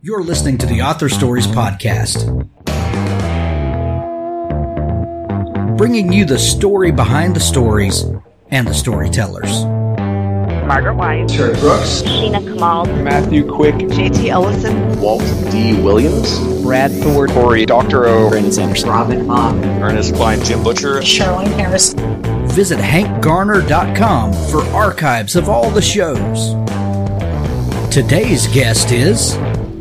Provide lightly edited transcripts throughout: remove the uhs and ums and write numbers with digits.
You're listening to the Author Stories Podcast, bringing you the story behind the stories and the storytellers. Margaret White, Terry Brooks, Sheena Kamal, Matthew Quick, J.T. Ellison, Walt D. Williams, Brad Thor, Corey, Dr. O, Brandon Sanderson, Robin Mom, Ernest Klein, Jim Butcher, Sherwin Harris. Visit hankgarner.com for archives of all the shows. Today's guest is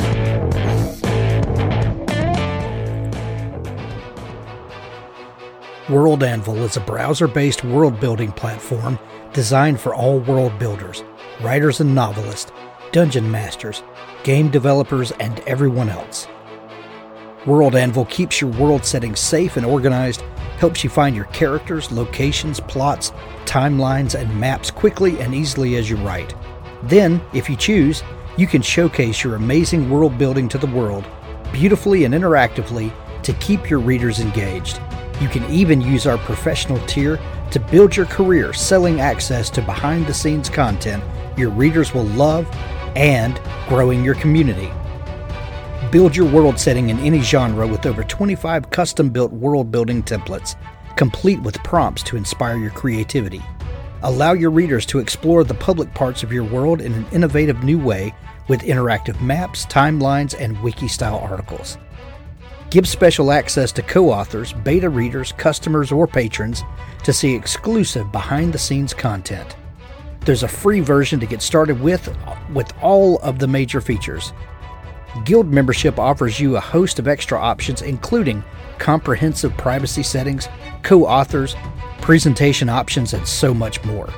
World Anvil is a browser-based world-building platform designed for all world builders, writers and novelists, dungeon masters, game developers, and everyone else. World Anvil keeps your world setting safe and organized, helps you find your characters, locations, plots, timelines, and maps quickly and easily as you write. Then, if you choose, you can showcase your amazing world building to the world, beautifully and interactively, to keep your readers engaged. You can even use our professional tier to build your career selling access to behind-the-scenes content your readers will love and growing your community. Build your world setting in any genre with over 25 custom-built world-building templates, complete with prompts to inspire your creativity. Allow your readers to explore the public parts of your world in an innovative new way with interactive maps, timelines, and wiki-style articles. Give special access to co-authors, beta readers, customers, or patrons to see exclusive behind-the-scenes content. There's a free version to get started with all of the major features. Guild membership offers you a host of extra options, including comprehensive privacy settings, co-authors, presentation options, and so much more.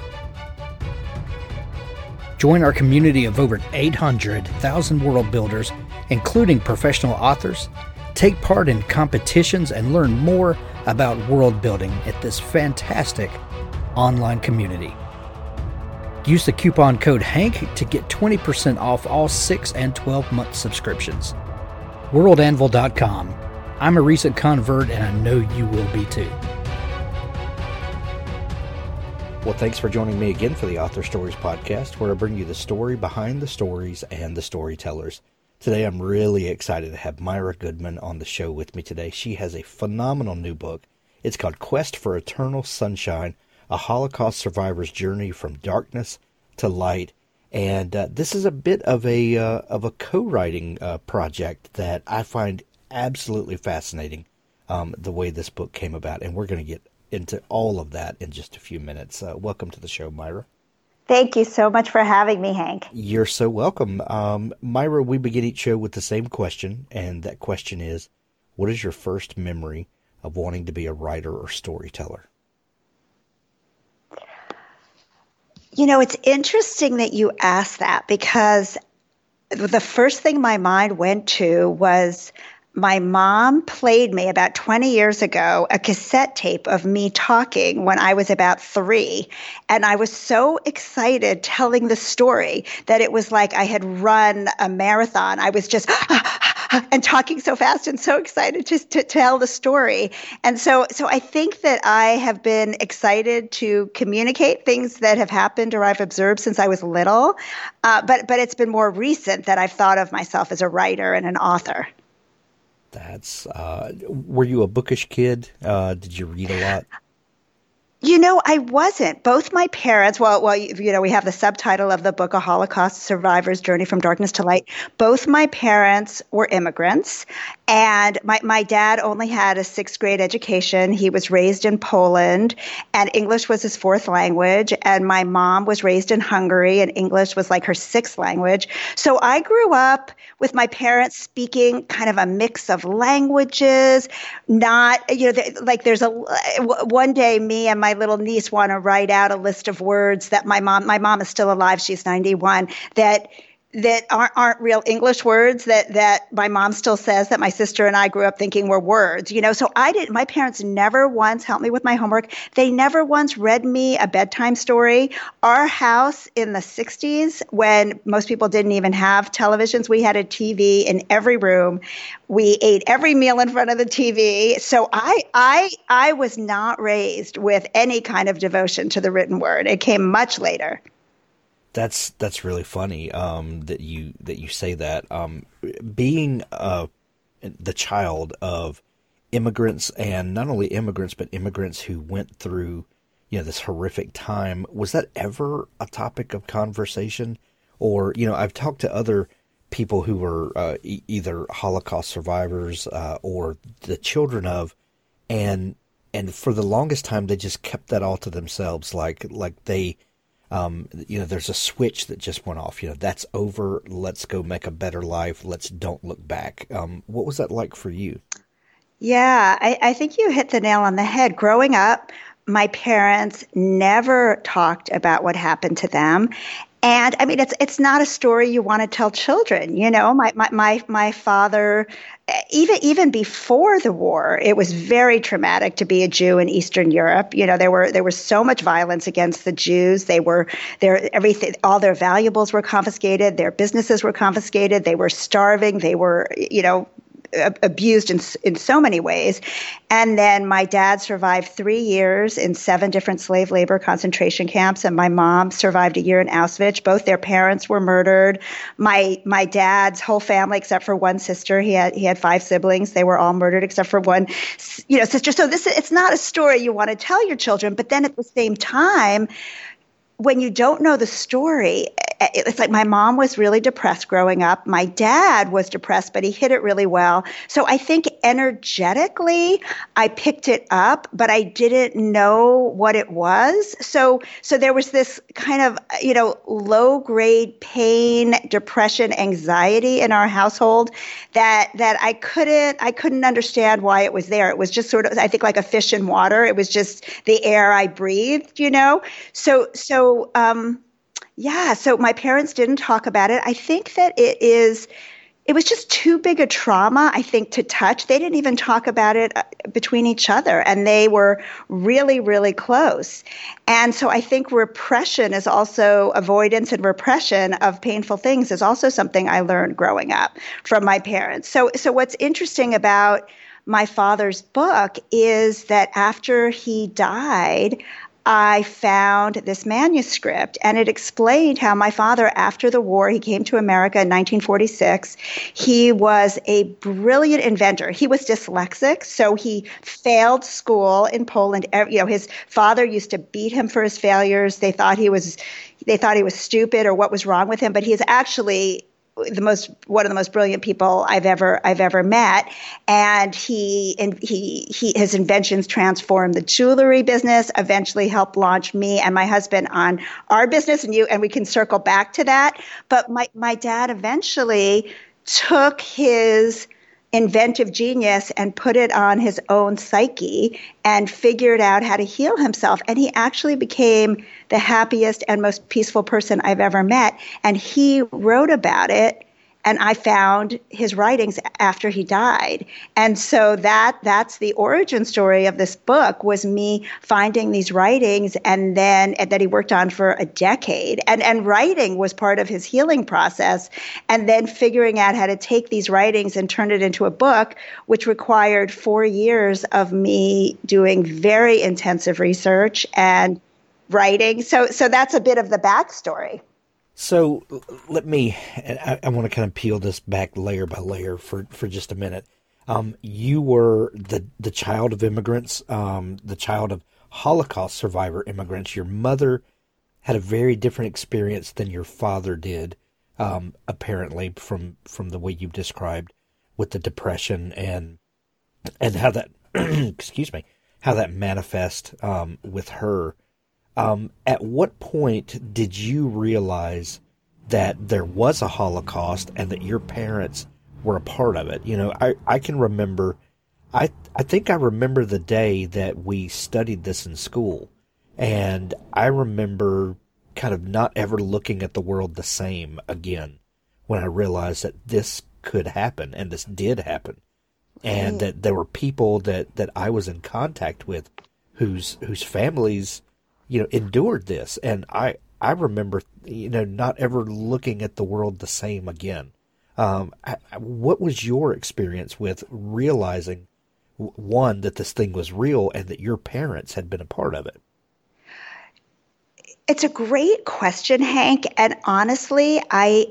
Join our community of over 800,000 world builders, including professional authors. Take part in competitions and learn more about world building at this fantastic online community. Use the coupon code HANK to get 20% off all 6 and 12-month subscriptions. WorldAnvil.com. I'm a recent convert and I know you will be too. Well, thanks for joining me again for the Author Stories Podcast, where I bring you the story behind the stories and the storytellers. Today, I'm really excited to have Myra Goodman on the show with me today. She has a phenomenal new book. It's called Quest for Eternal Sunshine, a Holocaust survivor's journey from darkness to light. And this is a bit of a co-writing project that I find absolutely fascinating, the way this book came about. And we're going to get into all of that in just a few minutes. Welcome to the show, Myra. Thank you so much for having me, Hank. You're so welcome. Myra, we begin each show with the same question, and that question is, what is your first memory of wanting to be a writer or storyteller? You know, it's interesting that you asked that, because the first thing my mind went to was my mom played me about 20 years ago a cassette tape of me talking when I was about 3. And I was so excited telling the story that it was like I had run a marathon. I was just and talking so fast and so excited just to tell the story. And so I think that I have been excited to communicate things that have happened or I've observed since I was little. But it's been more recent that I've thought of myself as a writer and an author. That's, were you a bookish kid? Did you read a lot? You know, I wasn't. Both my parents, well, you know, we have the subtitle of the book, A Holocaust Survivor's Journey from Darkness to Light. Both my parents were immigrants, and my dad only had a 6th grade education. He was raised in Poland, and English was his 4th language, and my mom was raised in Hungary, and English was like her 6th language. So I grew up with my parents speaking kind of a mix of languages, not, you know, like there's one day me and my little niece want to write out a list of words that my mom is still alive, she's 91, that aren't real English words that my mom still says that my sister and I grew up thinking were words, you know. So my parents never once helped me with my homework. They never once read me a bedtime story. Our house in the 60s, when most people didn't even have televisions, we had a TV in every room. We ate every meal in front of the TV. So I was not raised with any kind of devotion to the written word. It came much later. That's really funny that you say that. Being the child of immigrants, and not only immigrants but immigrants who went through this horrific time, was that ever a topic of conversation? Or I've talked to other people who were either Holocaust survivors or the children of, and for the longest time they just kept that all to themselves, like they. There's a switch that just went off. That's over. Let's go make a better life. Let's don't look back. What was that like for you? Yeah, I think you hit the nail on the head. Growing up, my parents never talked about what happened to them. And I mean, it's not a story you want to tell children. My father, even before the war, it was very traumatic to be a Jew in Eastern Europe. There was so much violence against the Jews. Everything, all their valuables were confiscated. Their businesses were confiscated. They were starving. They were, abused in so many ways. And then my dad survived 3 years in 7 different slave labor concentration camps, and my mom survived a year in Auschwitz. Both their parents were murdered. My dad's whole family, except for one sister, he had 5 siblings. They were all murdered except for one, sister. So it's not a story you want to tell your children. But then at the same time, when you don't know the story, it's like my mom was really depressed growing up. My dad was depressed, but he hid it really well. So I think energetically, I picked it up, but I didn't know what it was. So there was this kind of, low grade pain, depression, anxiety in our household that I couldn't understand why it was there. It was just sort of, I think, like a fish in water. It was just the air I breathed, So my parents didn't talk about it. I think that it was just too big a trauma, I think, to touch. They didn't even talk about it between each other, and they were really, really close. And so I think repression is also, avoidance and repression of painful things is also something I learned growing up from my parents. So what's interesting about my father's book is that after he died, I found this manuscript, and it explained how my father, after the war, he came to America in 1946. He was a brilliant inventor. He was dyslexic, so he failed school in Poland. His father used to beat him for his failures. They thought he was stupid or what was wrong with him, but he is actually one of the most brilliant people I've ever met. And his inventions transformed the jewelry business, eventually helped launch me and my husband on our business, and we can circle back to that. But my dad eventually took his inventive genius and put it on his own psyche and figured out how to heal himself. And he actually became the happiest and most peaceful person I've ever met. And he wrote about it, and I found his writings after he died. And so that's the origin story of this book, was me finding these writings and that he worked on for a decade. And writing was part of his healing process. And then figuring out how to take these writings and turn it into a book, which required 4 years of me doing very intensive research and writing. So that's a bit of the backstory. So I want to kind of peel this back layer by layer for just a minute. You were the child of immigrants, the child of Holocaust survivor immigrants. Your mother had a very different experience than your father did, apparently from the way you've described, with the depression and how that excuse me, how that manifests with her. At what point did you realize that there was a Holocaust and that your parents were a part of it? I can remember, I think I remember the day that we studied this in school, and I remember kind of not ever looking at the world the same again when I realized that this could happen, and this did happen, and that there were people that I was in contact with whose families endured this. And I remember, not ever looking at the world the same again. What was your experience with realizing, one, that this thing was real and that your parents had been a part of it? It's a great question, Hank. And honestly,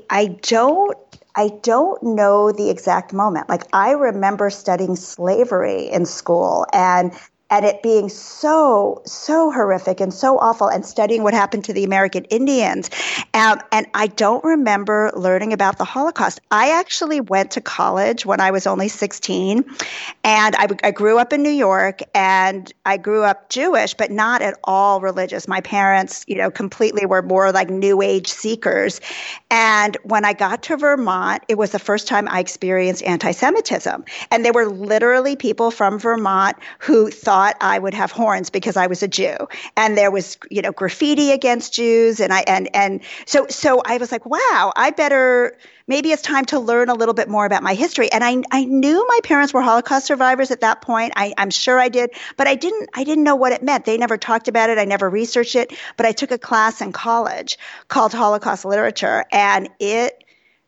I don't know the exact moment. Like, I remember studying slavery in school and it being so horrific and so awful, and studying what happened to the American Indians. And I don't remember learning about the Holocaust. I actually went to college when I was only 16, and I grew up in New York, and I grew up Jewish, but not at all religious. My parents, completely were more like New Age seekers. And when I got to Vermont, it was the first time I experienced anti-Semitism. And there were literally people from Vermont who thought I would have horns because I was a Jew. And there was, graffiti against Jews. And so I was like, wow, maybe it's time to learn a little bit more about my history. And I knew my parents were Holocaust survivors at that point. I'm sure I did, but I didn't know what it meant. They never talked about it. I never researched it, but I took a class in college called Holocaust Literature, and it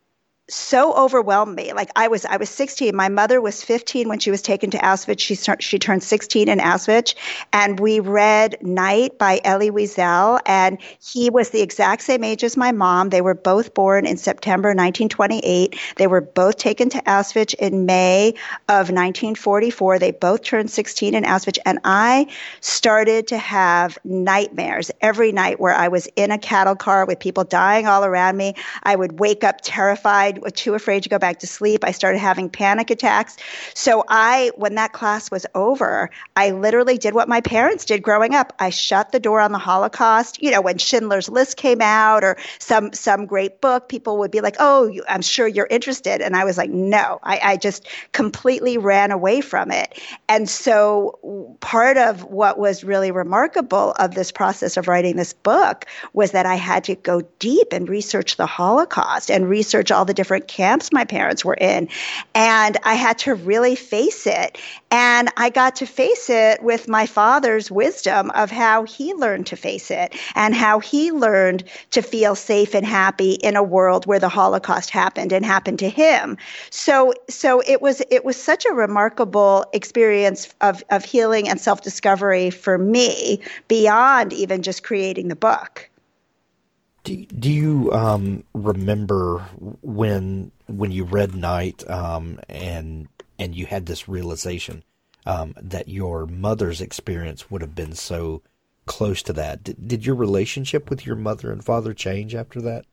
so overwhelmed me. Like, I was 16. My mother was 15 when she was taken to Auschwitz. She turned 16 in Auschwitz, and we read Night by Elie Wiesel, and he was the exact same age as my mom. They were both born in September 1928. They were both taken to Auschwitz in May of 1944. They both turned 16 in Auschwitz, and I started to have nightmares every night where I was in a cattle car with people dying all around me. I would wake up terrified, too afraid to go back to sleep. I started having panic attacks. So when that class was over, I literally did what my parents did growing up. I shut the door on the Holocaust. When Schindler's List came out or some great book, people would be like, oh, I'm sure you're interested. And I was like, no, I just completely ran away from it. And so part of what was really remarkable of this process of writing this book was that I had to go deep and research the Holocaust and research all the different camps my parents were in. And I had to really face it. And I got to face it with my father's wisdom of how he learned to face it and how he learned to feel safe and happy in a world where the Holocaust happened and happened to him. So it was such a remarkable experience of healing and self-discovery for me beyond even just creating the book. Do you remember when you read Night and you had this realization that your mother's experience would have been so close to that? Did your relationship with your mother and father change after that?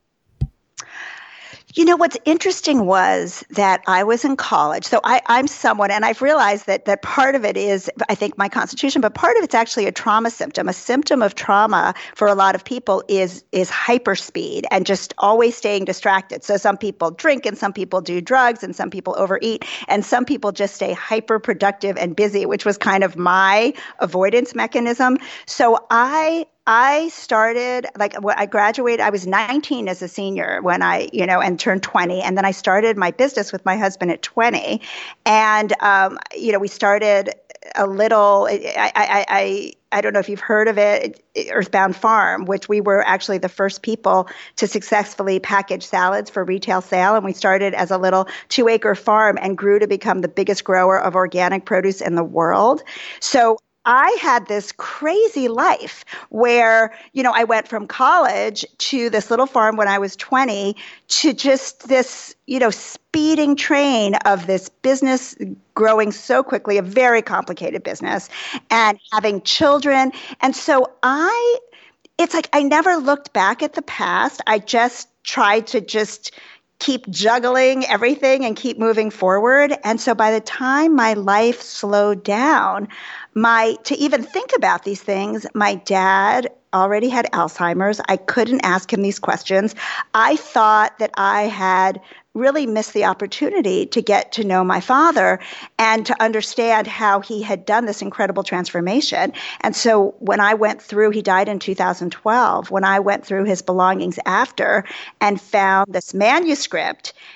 What's interesting was that I was in college. So I'm someone, and I've realized that part of it is, I think, my constitution, but part of it's actually a trauma symptom. A symptom of trauma for a lot of people is hyperspeed and just always staying distracted. So some people drink, and some people do drugs, and some people overeat, and some people just stay hyper productive and busy, which was kind of my avoidance mechanism. So I started, when I graduated, I was 19 as a senior when and turned 20. And then I started my business with my husband at 20. And, we started a little, I don't know if you've heard of it, Earthbound Farm, which we were actually the first people to successfully package salads for retail sale. And we started as a little 2-acre farm and grew to become the biggest grower of organic produce in the world. So I had this crazy life where, I went from college to this little farm when I was 20 to just this, speeding train of this business growing so quickly, a very complicated business, and having children. And so it's like I never looked back at the past. I just tried to keep juggling everything and keep moving forward. And so by the time my life slowed down, to even think about these things, my dad already had Alzheimer's. I couldn't ask him these questions. I thought that I had really missed the opportunity to get to know my father and to understand how he had done this incredible transformation. And so when I went through, he died in 2012, when I went through his belongings after and found this manuscript,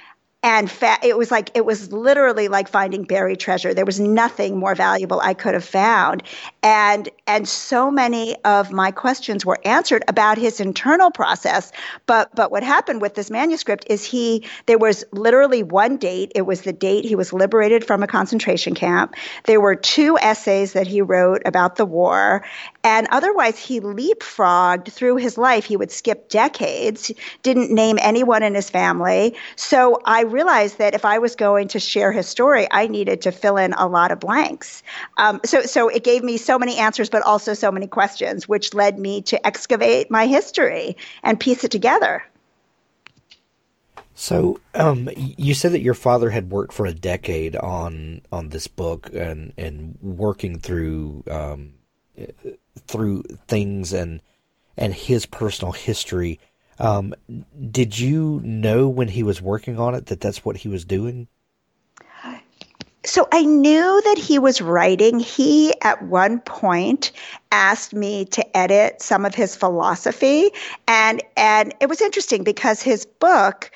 And it was literally like finding buried treasure. There was nothing more valuable I could have found. And so many of my questions were answered about his internal process. But what happened with this manuscript is there was literally one date. It was the date he was liberated from a concentration camp. There were 2 essays that he wrote about the war. And otherwise, he leapfrogged through his life. He would skip decades, didn't name anyone in his family. So I realized that if I was going to share his story, I needed to fill in a lot of blanks. So it gave me so many answers, but also so many questions, which led me to excavate my history and piece it together. So, you said that your father had worked for a decade on this book and working through things and his personal history. Did you know when he was working on it that that's what he was doing? So I knew that he was writing. He, at one point, asked me to edit some of his philosophy. And it was interesting because his book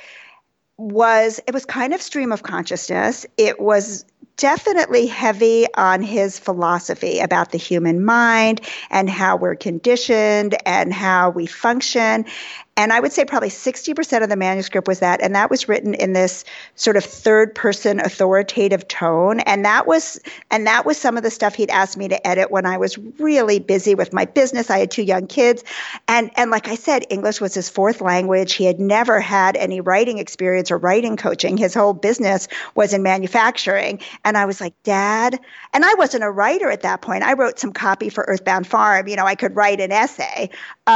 was kind of stream of consciousness. It was definitely heavy on his philosophy about the human mind and how we're conditioned and how we function. And I would say probably 60% of the manuscript was that, and that was written in this sort of third-person authoritative tone. And that was some of the stuff he'd asked me to edit when I was really busy with my business. I had 2 young kids, and like I said, English was his 4th language. He had never had any writing experience or writing coaching. His whole business was in manufacturing. And I was like, Dad, and I wasn't a writer at that point. I wrote some copy for Earthbound Farm. I could write an essay.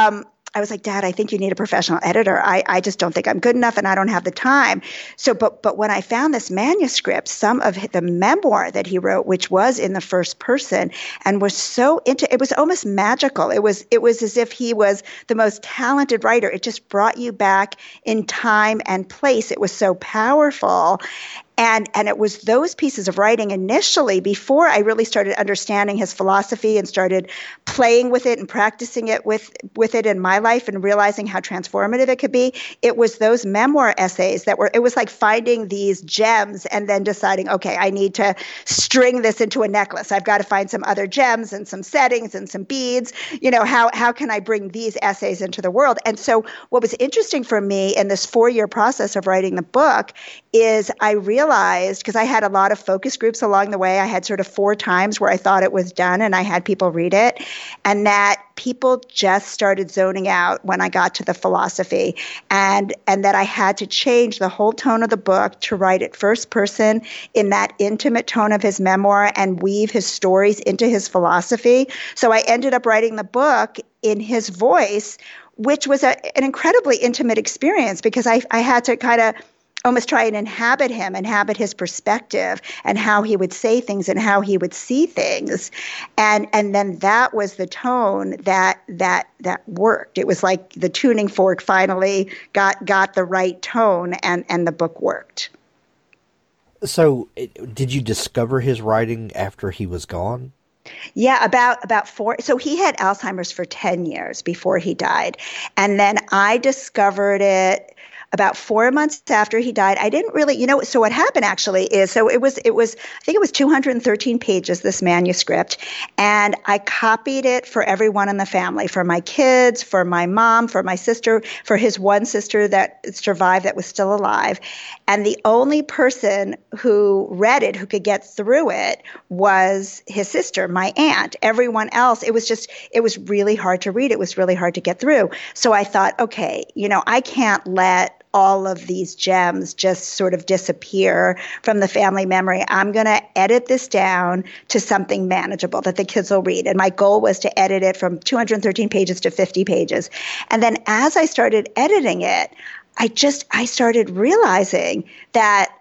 I was like, Dad, I think you need a professional editor. I just don't think I'm good enough and I don't have the time. So, but when I found this manuscript, some of the memoir that he wrote, which was in the first person and was it was almost magical. It was as if he was the most talented writer. It just brought you back in time and place. It was so powerful. And it was those pieces of writing initially, before I really started understanding his philosophy and started playing with it and practicing it with it in my life and realizing how transformative it could be. It was those memoir essays it was like finding these gems and then deciding, okay, I need to string this into a necklace. I've got to find some other gems and some settings and some beads. How can I bring these essays into the world? And so what was interesting for me in this 4-year process of writing the book is I realized, because I had a lot of focus groups along the way, I had sort of 4 times where I thought it was done and I had people read it, and that people just started zoning out when I got to the philosophy, and that I had to change the whole tone of the book to write it first person in that intimate tone of his memoir and weave his stories into his philosophy. So I ended up writing the book in his voice, which was an incredibly intimate experience because I had to kind of almost try and inhabit his perspective and how he would say things and how he would see things. And then that was the tone that worked. It was like the tuning fork finally got the right tone and the book worked. So did you discover his writing after he was gone? Yeah, about 4. So he had Alzheimer's for 10 years before he died. And then I discovered it about 4 months after he died. I didn't really, so what happened actually is, so it was, I think it was 213 pages, this manuscript, and I copied it for everyone in the family, for my kids, for my mom, for my sister, for his one sister that survived that was still alive. And the only person who read it, who could get through it, was his sister, my aunt. Everyone else, it was really hard to read. It was really hard to get through. So I thought, okay, I can't let all of these gems just sort of disappear from the family memory. I'm going to edit this down to something manageable that the kids will read. And my goal was to edit it from 213 pages to 50 pages. And then as I started editing it, I started realizing that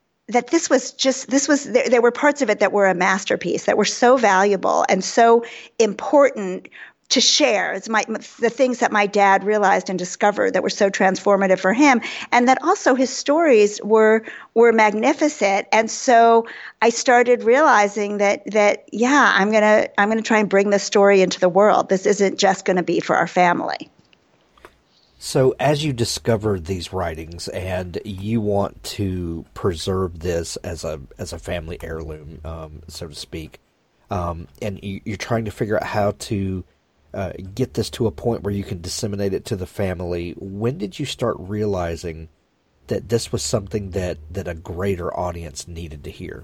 there were parts of it that were a masterpiece, that were so valuable and so important to share. It's the things that my dad realized and discovered that were so transformative for him, and that also his stories were magnificent. And so I started realizing that I'm gonna try and bring this story into the world. This isn't just going to be for our family. So as you discover these writings and you want to preserve this as a family heirloom, so to speak, and you're trying to figure out how to get this to a point where you can disseminate it to the family, when did you start realizing that this was something that a greater audience needed to hear?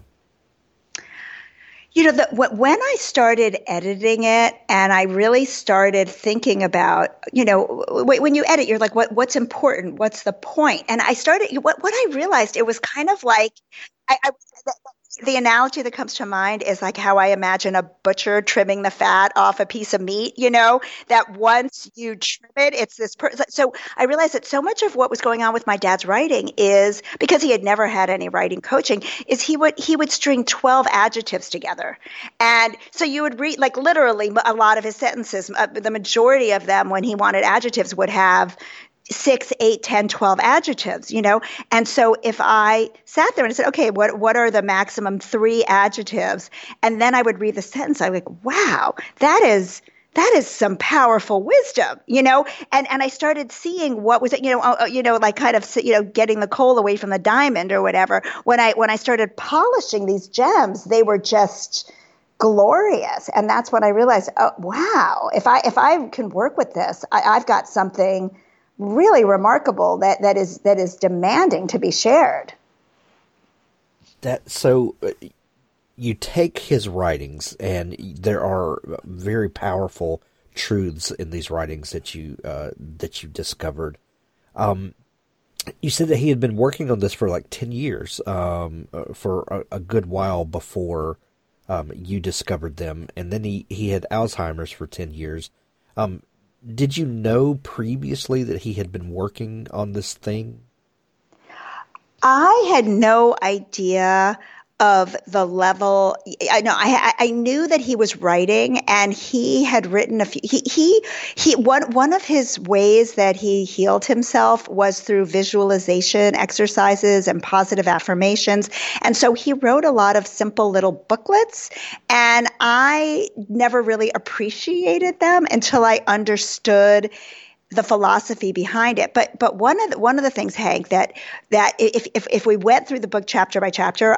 When I started editing it and I really started thinking about, when you edit, you're like, what's important? What's the point? And I started, what I realized, it was kind of like, the analogy that comes to mind is like how I imagine a butcher trimming the fat off a piece of meat, that once you trim it, it's this so I realized that so much of what was going on with my dad's writing is, because he had never had any writing coaching, is he would string 12 adjectives together. And so you would read, like, literally a lot of his sentences, the majority of them, when he wanted adjectives, would have 6, 8, 10, 12 adjectives, And so if I sat there and said, okay, what are the maximum 3 adjectives? And then I would read the sentence, I'm like, wow, that is some powerful wisdom, and I started seeing what was it, like kind of, getting the coal away from the diamond or whatever. When I started polishing these gems, they were just glorious. And that's when I realized, oh, wow, if I can work with this, I've got something really remarkable that is demanding to be shared. You take his writings, and there are very powerful truths in these writings that you discovered. You said that he had been working on this for like 10 years, for a good while before you discovered them, and then he had Alzheimer's for 10 years. Did you know previously that he had been working on this thing? I had no idea of the level. I knew that he was writing, and he had written a few. One of his ways that he healed himself was through visualization exercises and positive affirmations. And so he wrote a lot of simple little booklets, and I never really appreciated them until I understood the philosophy behind it. But one of the things, Hank, that if we went through the book chapter by chapter,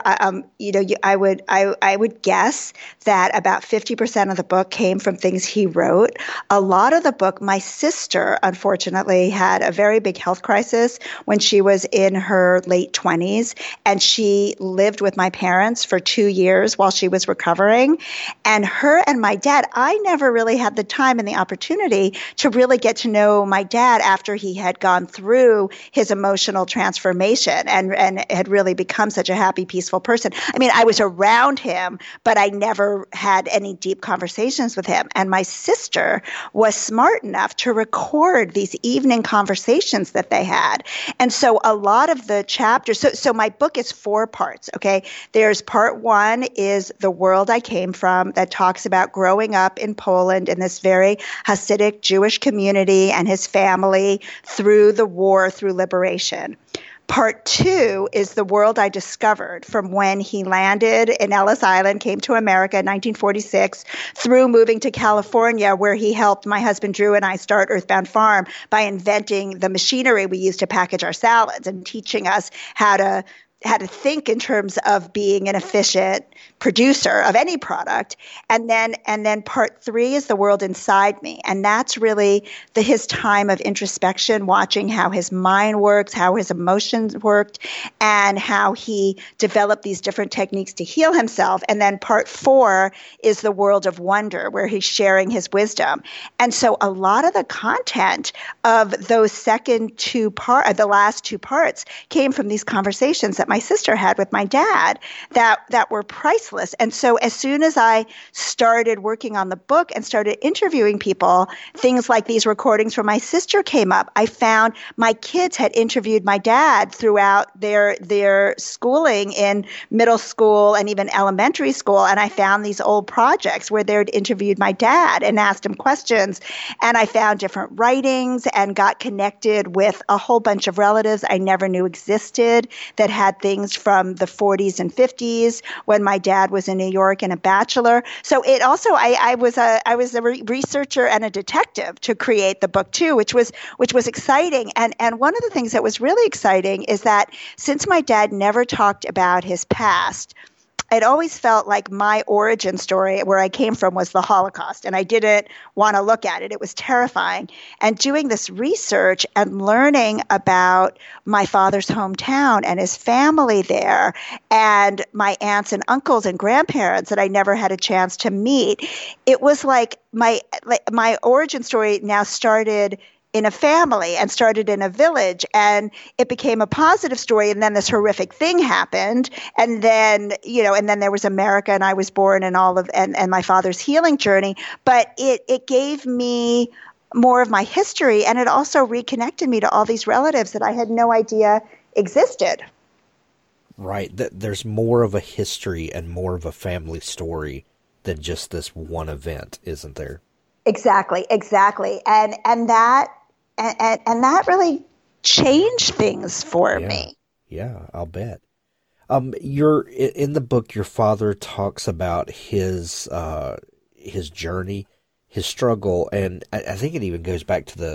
I would guess that about 50% of the book came from things he wrote. A lot of the book, my sister, unfortunately, had a very big health crisis when she was in her late 20s, and she lived with my parents for 2 years while she was recovering. And her and my dad, I never really had the time and the opportunity to really get to know my dad after he had gone through his emotional transformation and had really become such a happy, peaceful person. I mean, I was around him, but I never had any deep conversations with him. And my sister was smart enough to record these evening conversations that they had. And so a lot of the chapters, so my book is 4 parts, okay? There's part 1 is the world I came from, that talks about growing up in Poland in this very Hasidic Jewish community and his family through the war, through liberation. Part 2 is the world I discovered from when he landed in Ellis Island, came to America in 1946, through moving to California, where he helped my husband Drew and I start Earthbound Farm by inventing the machinery we use to package our salads and teaching us how to think in terms of being an efficient producer of any product. And then part 3 is the world inside me. And that's really his time of introspection, watching how his mind works, how his emotions worked, and how he developed these different techniques to heal himself. And then part 4 is the world of wonder, where he's sharing his wisdom. And so a lot of the content of those the last 2 parts came from these conversations that my sister had with my dad that were priceless. And so as soon as I started working on the book and started interviewing people, things like these recordings from my sister came up. I found my kids had interviewed my dad throughout their schooling in middle school and even elementary school. And I found these old projects where they'd interviewed my dad and asked him questions. And I found different writings and got connected with a whole bunch of relatives I never knew existed that had at things from the 40s and 50s when my dad was in New York and a bachelor. So it also, I was a researcher and a detective to create the book too, which was exciting. And one of the things that was really exciting is that since my dad never talked about his past, I'd always felt like my origin story, where I came from, was the Holocaust, and I didn't want to look at it. It was terrifying. And doing this research and learning about my father's hometown and his family there, and my aunts and uncles and grandparents that I never had a chance to meet, it was like my origin story now started in a family and started in a village, and it became a positive story. And then this horrific thing happened. And then, and then there was America, and I was born, and and my father's healing journey. But it gave me more of my history, and it also reconnected me to all these relatives that I had no idea existed. Right. There's more of a history and more of a family story than just this one event, isn't there? Exactly. And that really changed things for me. Yeah, I'll bet. In the book, your father talks about his journey, his struggle, and I think it even goes back to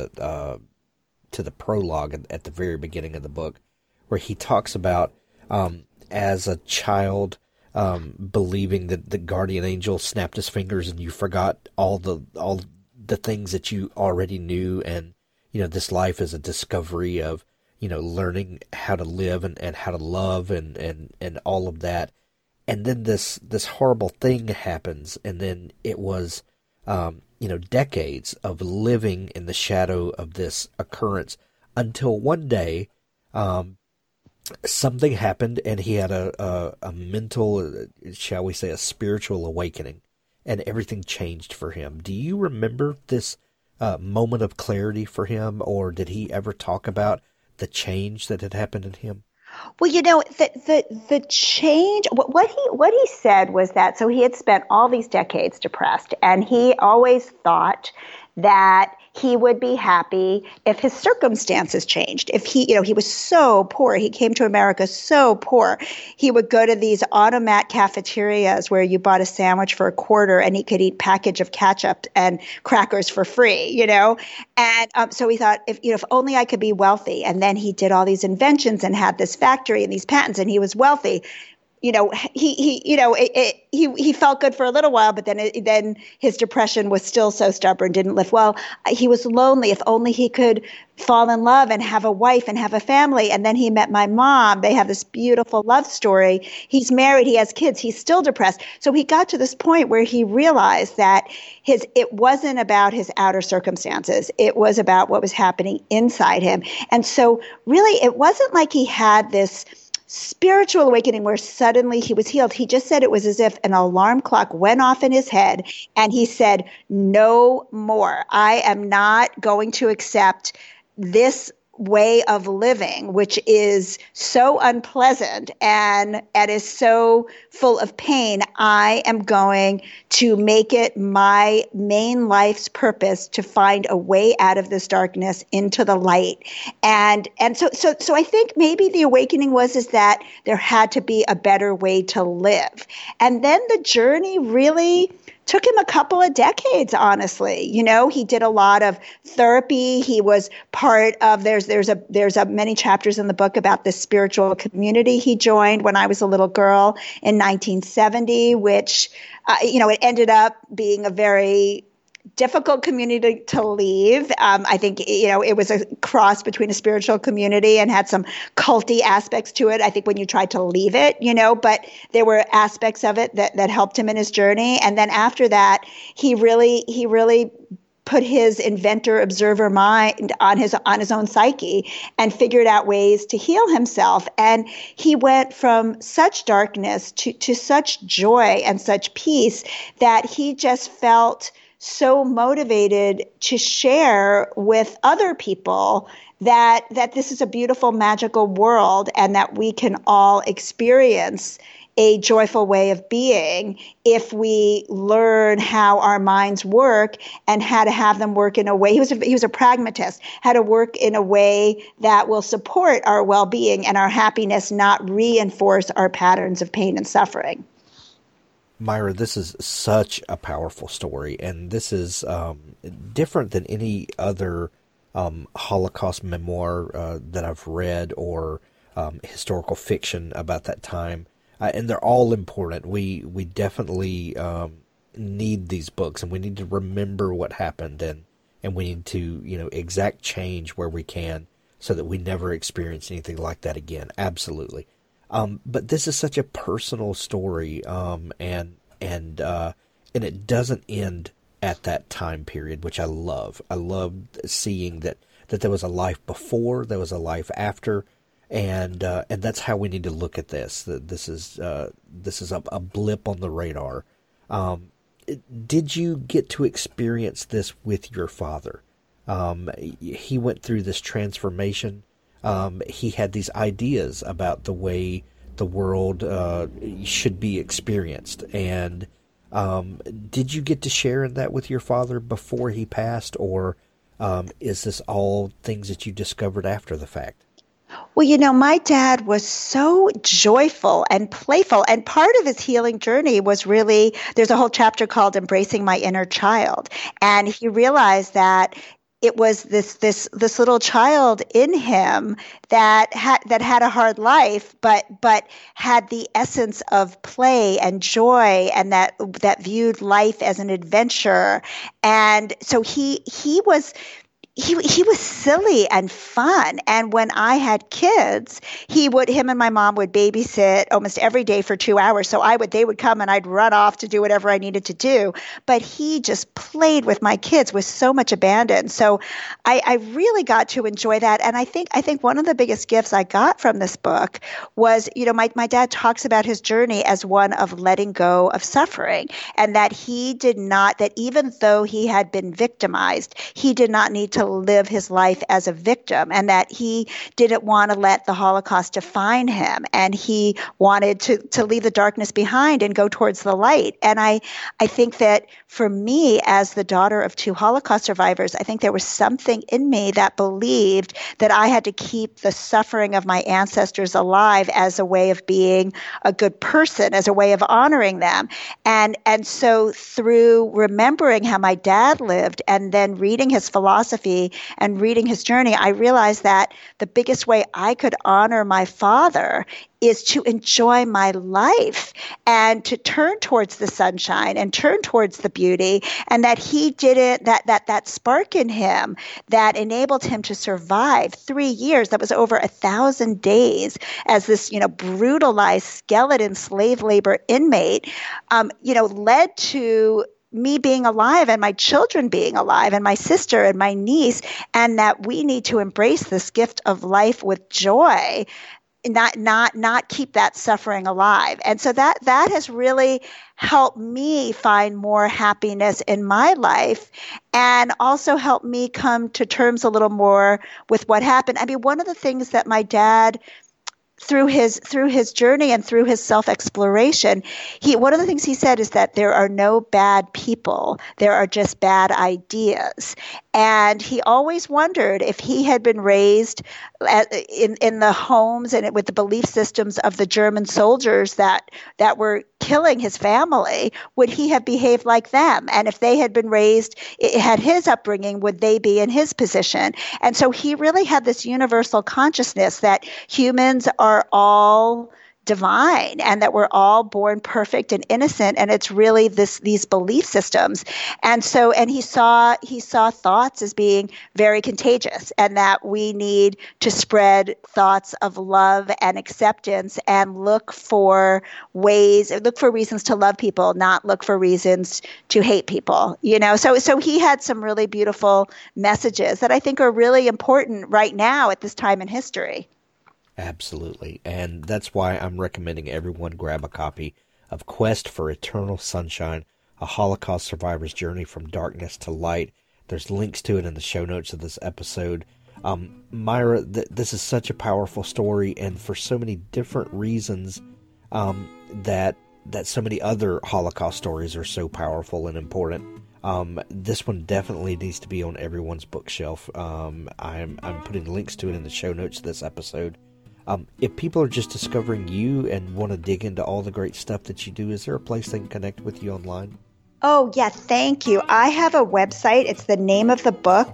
the prologue at the very beginning of the book, where he talks about as a child believing that the guardian angel snapped his fingers and you forgot all the things that you already knew, and this life is a discovery of, learning how to live and how to love and all of that. And then this horrible thing happens. And then it was, decades of living in the shadow of this occurrence until one day, something happened and he had a mental, shall we say, a spiritual awakening, and everything changed for him. Do you remember this moment of clarity for him, or did he ever talk about the change that had happened in him? Well, the change, what he said was that, so he had spent all these decades depressed, and he always thought that he would be happy if his circumstances changed. If he was so poor, he came to America so poor, he would go to these automat cafeterias where you bought a sandwich for $0.25 and he could eat package of ketchup and crackers for free, And so he thought, if only I could be wealthy. And then he did all these inventions and had this factory and these patents, and he was wealthy. He felt good for a little while, but then his depression was still so stubborn, didn't lift well. He was lonely. If only he could fall in love and have a wife and have a family. And then he met my mom. They have this beautiful love story. He's married. He has kids. He's still depressed. So he got to this point where he realized that it wasn't about his outer circumstances. It was about what was happening inside him. And so really, it wasn't like he had this spiritual awakening where suddenly he was healed. He just said it was as if an alarm clock went off in his head, and he said, no more. I am not going to accept this way of living, which is so unpleasant and is so full of pain. I am going to make it my main life's purpose to find a way out of this darkness into the light. And so I think maybe the awakening is that there had to be a better way to live. And then the journey really took him a couple of decades, honestly. He did a lot of therapy. He was part of, there's many chapters in the book about the spiritual community he joined when I was a little girl in 1970, which, it ended up being a very difficult community to leave. I think, it was a cross between a spiritual community and had some culty aspects to it, I think, when you tried to leave it, but there were aspects of it that helped him in his journey. And then after that, he really put his inventor observer mind on his own psyche and figured out ways to heal himself. And he went from such darkness to such joy and such peace that he just felt so motivated to share with other people that this is a beautiful, magical world, and that we can all experience a joyful way of being if we learn how our minds work and how to have them work in a way. He was a pragmatist, how to work in a way that will support our well-being and our happiness, not reinforce our patterns of pain and suffering. Myra, this is such a powerful story, and this is different than any other Holocaust memoir that I've read or historical fiction about that time, and they're all important. We definitely need these books, and we need to remember what happened, and we need to exact change where we can so that we never experience anything like that again. Absolutely. But this is such a personal story, and it doesn't end at that time period, which I love. I love seeing that there was a life before, there was a life after, and that's how we need to look at this. This is a blip on the radar. Did you get to experience this with your father? He went through this transformation. He had these ideas about the way the world should be experienced. And did you get to share in that with your father before he passed, or is this all things that you discovered after the fact? Well, my dad was so joyful and playful, and part of his healing journey was really, there's a whole chapter called Embracing My Inner Child, and he realized that it was this little child in him that had a hard life, but had the essence of play and joy, and that viewed life as an adventure. And so he was silly and fun. And when I had kids, him and my mom would babysit almost every day for 2 hours. So they would come and I'd run off to do whatever I needed to do. But he just played with my kids with so much abandon. So I really got to enjoy that. And I think one of the biggest gifts I got from this book was, my dad talks about his journey as one of letting go of suffering, and that that even though he had been victimized, he did not need to live his life as a victim, and that he didn't want to let the Holocaust define him, and he wanted to leave the darkness behind and go towards the light. And I think that for me, as the daughter of 2 Holocaust survivors, I think there was something in me that believed that I had to keep the suffering of my ancestors alive as a way of being a good person, as a way of honoring them. And so through remembering how my dad lived and then reading his philosophy and reading his journey, I realized that the biggest way I could honor my father is to enjoy my life and to turn towards the sunshine and turn towards the beauty, and that he didn't, that spark in him that enabled him to survive 3 years, that was over 1,000 days as this, brutalized skeleton slave labor inmate, led to me being alive and my children being alive and my sister and my niece, and that we need to embrace this gift of life with joy, not keep that suffering alive. And so that has really helped me find more happiness in my life, and also helped me come to terms a little more with what happened. I mean, one of the things that my dad, through his journey and through his self-exploration, one of the things he said is that there are no bad people, there are just bad ideas. And he always wondered if he had been raised in the homes and with the belief systems of the German soldiers that were killing his family, would he have behaved like them? And if they had been raised, had his upbringing, would they be in his position? And so he really had this universal consciousness that humans are all divine and that we're all born perfect and innocent, and it's really these belief systems. And he saw thoughts as being very contagious, and that we need to spread thoughts of love and acceptance and look for reasons to love people, not look for reasons to hate people. So he had some really beautiful messages that I think are really important right now at this time in history. Absolutely. And that's why I'm recommending everyone grab a copy of Quest for Eternal Sunshine, A Holocaust Survivor's Journey from Darkness to Light. There's links to it in the show notes of this episode. Myra, this is such a powerful story, and for so many different reasons, that so many other Holocaust stories are so powerful and important. This one definitely needs to be on everyone's bookshelf. I'm putting links to it in the show notes of this episode. If people are just discovering you and want to dig into all the great stuff that you do, is there a place they can connect with you online? Oh, yeah, thank you. I have a website. It's the name of the book,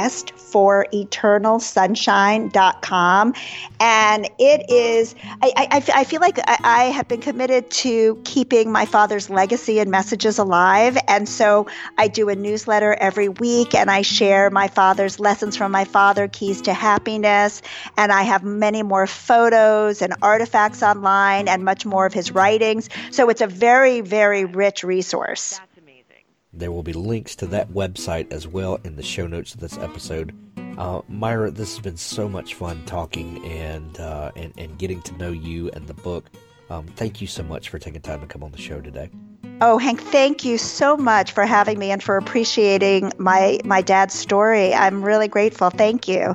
questforeternalsunshine.com. And it is, I feel like I have been committed to keeping my father's legacy and messages alive. And so I do a newsletter every week, and I share my father's lessons from my father, keys to happiness. And I have many more photos and artifacts online and much more of his writings. So it's a very, very rich resource. There will be links to that website as well in the show notes of this episode. Myra, this has been so much fun talking and getting to know you and the book. Thank you so much for taking time to come on the show today. Oh, Hank, thank you so much for having me and for appreciating my dad's story. I'm really grateful. Thank you.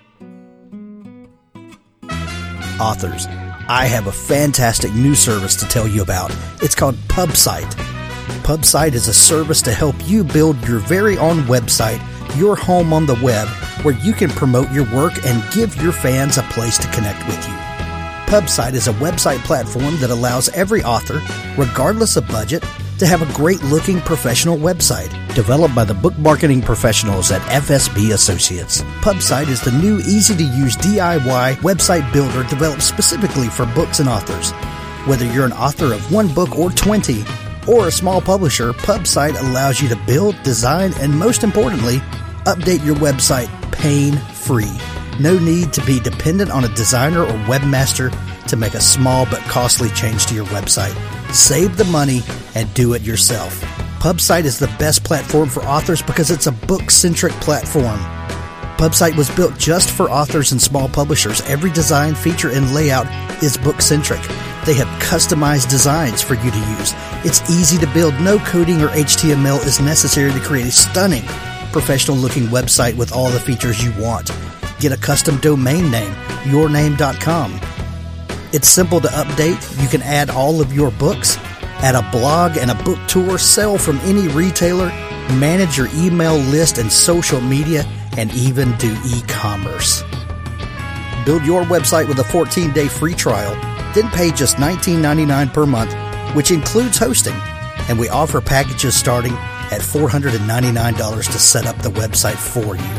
Authors, I have a fantastic new service to tell you about. It's called PubSite. PubSite is a service to help you build your very own website, your home on the web, where you can promote your work and give your fans a place to connect with you. PubSite is a website platform that allows every author, regardless of budget, to have a great-looking professional website. Developed by the book marketing professionals at FSB Associates, PubSite is the new, easy-to-use DIY website builder developed specifically for books and authors. Whether you're an author of one book or 20, or a small publisher, PubSite allows you to build, design, and most importantly, update your website pain-free. No need to be dependent on a designer or webmaster to make a small but costly change to your website. Save the money and do it yourself. PubSite is the best platform for authors because it's a book-centric platform. PubSite was built just for authors and small publishers. Every design, feature, and layout is book-centric. They have customized designs for you to use. It's easy to build. No coding or HTML is necessary to create a stunning, professional-looking website with all the features you want. Get a custom domain name, yourname.com. It's simple to update. You can add all of your books, add a blog and a book tour, sell from any retailer, manage your email list and social media, and even do e-commerce. Build your website with a 14-day free trial, then pay just $19.99 per month, which includes hosting, and we offer packages starting at $499 to set up the website for you.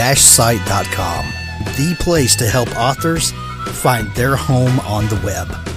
Pub-site.com, the place to help authors find their home on the web.